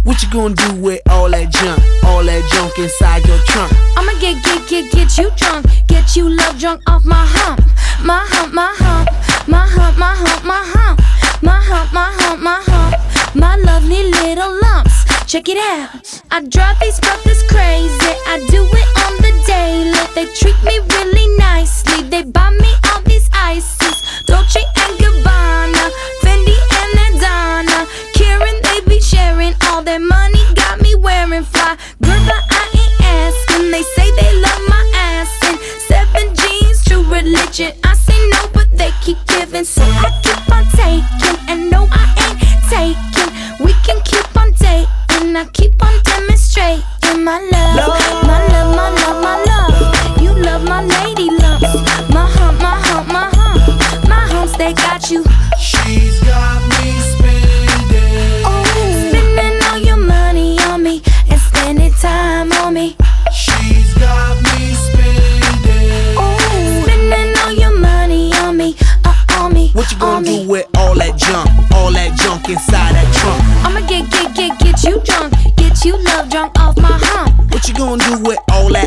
What you gonna do with all that junk inside your trunk? I'ma get you drunk, get you love drunk off my hump, my hump, my hump, my hump, my hump, my hump, my hump, my hump, my hump, my lovely little lumps. Check it out. I drive these brothers crazy. I do it on the daily. They treat me really nicely. They buy me all these ices, Dolce and Gabbana, Fendi and Adana. Karen, they be sharing all their money. Got me wearing fly. Girl, but I ain't asking. They say they love my ass and 7 jeans, true religion. I say no, but they keep giving, so I keep on taking. And no, I ain't taking. We can keep on dating. I keep on demonstrating my love, my love, my love, my love. You love my lady lumps, my hump, my hump, my hump, my humps. They got you. She's got me spending. Oh, spending all your money on me and spending time on me. She's got me spending. Oh, spending all your money on me, on me. What you gonna do with all that junk inside that trunk? I'ma get you drunk, get you love drunk off my hump. What you gonna do with all that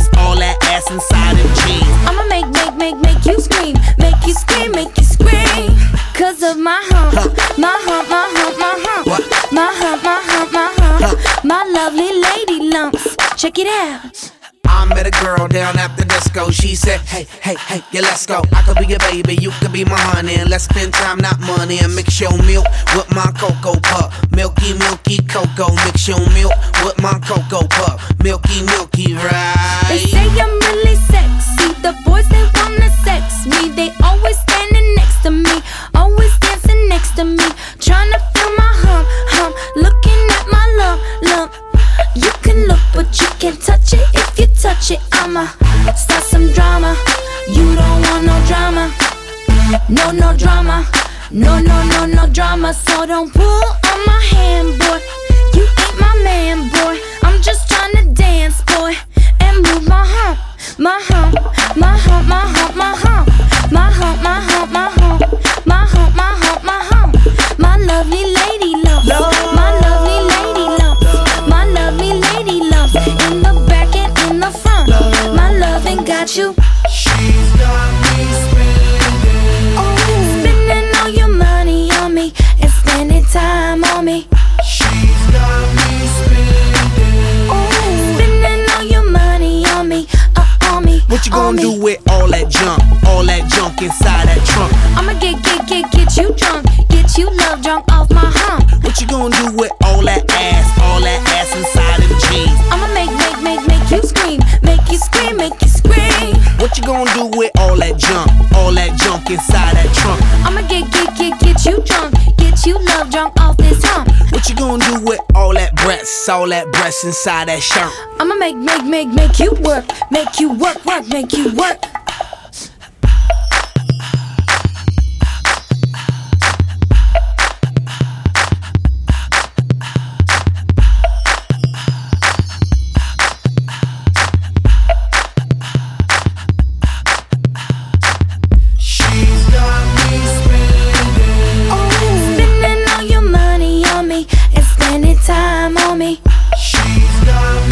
ass inside them jeans? I'ma make you scream, make you scream, make you scream. Cause of my hump, my hump, my hump, my hump, what? My hump, my hump, my hump, my lovely lady lumps. Check it out. I met a girl down at the disco. She said, hey, yeah, let's go. I could be your baby, you could be my honey, and let's spend time, not money. And mix your milk with my cocoa puff. Milky, milky cocoa. Mix your milk with my cocoa puff. Milky, milky, right? They say I'm really sexy. The boys, they wanna sex me. They always standing next to me, always dancing next to me, trying to feel my hump, looking at my lump. You can look, but you can't touch it. If you touch it, I'ma start some drama. You don't want no drama. No drama. No drama. So don't pull on my hand, boy. You ain't my man, boy. I'm just trying to dance, boy, and move my hump, my hump, my hump, my hump, my hump, my hump, my hump, my hump, my hump, my hump, my hump, my lovely lady lumps, my lovely lady lumps, my lovely lady lumps, in the back and in the front. My loving got you. She's got me spending. Oh, spending all your money on me and spending time on me. She's got me spending. Oh, spending all your money on me, on me. What you gonna do with all that junk inside that trunk? I'ma get you drunk, get you love drunk off my hump. What you gonna do with all that ass inside them jeans? I'ma make you scream, make you scream, make you scream. What you gonna do with all that junk inside that trunk? I'ma get you drunk, get you love drunk off this hump. What you gonna do with all that breasts inside that shirt? I'ma make you work, make you work, make you work. Time on me. She's got